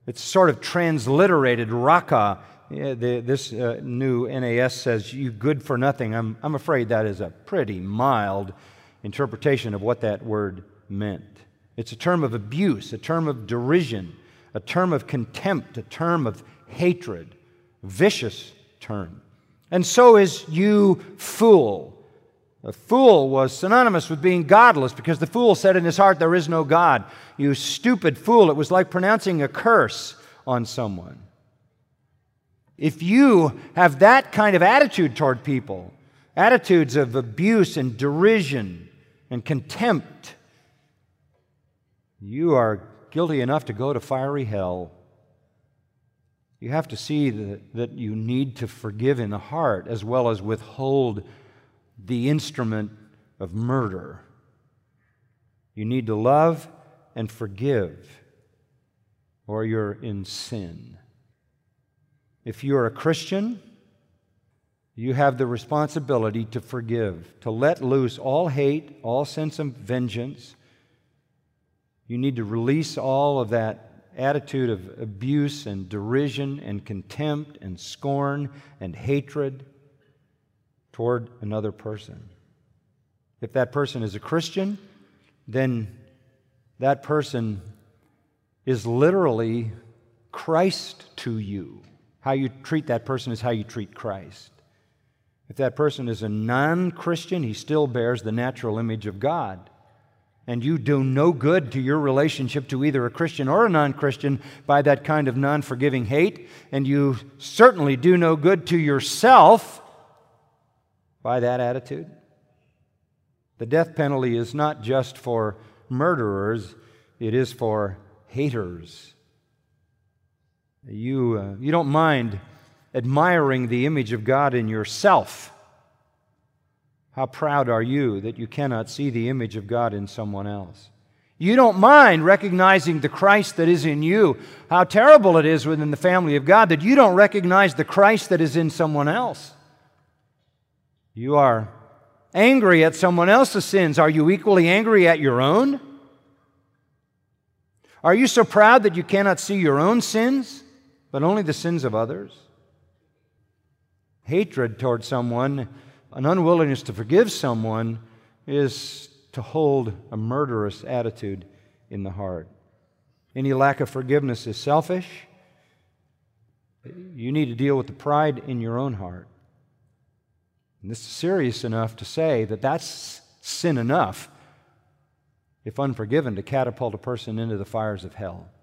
It's sort of transliterated, raka. This new NAS says, you good for nothing. I'm afraid that is a pretty mild interpretation of what that word meant. It's a term of abuse, a term of derision, a term of contempt, a term of hatred, a vicious term. And so is you fool. A fool was synonymous with being godless because the fool said in his heart, there is no God. You stupid fool. It was like pronouncing a curse on someone. If you have that kind of attitude toward people, attitudes of abuse and derision and contempt, you are guilty enough to go to fiery hell. You have to see that you need to forgive in the heart as well as withhold the instrument of murder. You need to love and forgive, or you're in sin. If you're a Christian, you have the responsibility to forgive, to let loose all hate, all sense of vengeance. You need to release all of that attitude of abuse and derision and contempt and scorn and hatred toward another person. If that person is a Christian, then that person is literally Christ to you. How you treat that person is how you treat Christ. If that person is a non-Christian, he still bears the natural image of God. And you do no good to your relationship to either a Christian or a non-Christian by that kind of non-forgiving hate, and you certainly do no good to yourself by that attitude. The death penalty is not just for murderers, it is for haters. You don't mind admiring the image of God in yourself. How proud are you that you cannot see the image of God in someone else? You don't mind recognizing the Christ that is in you. How terrible it is within the family of God that you don't recognize the Christ that is in someone else. You are angry at someone else's sins. Are you equally angry at your own? Are you so proud that you cannot see your own sins, but only the sins of others? Hatred toward someone, an unwillingness to forgive someone, is to hold a murderous attitude in the heart. Any lack of forgiveness is selfish. You need to deal with the pride in your own heart. And this is serious enough to say that that's sin enough, if unforgiven, to catapult a person into the fires of hell.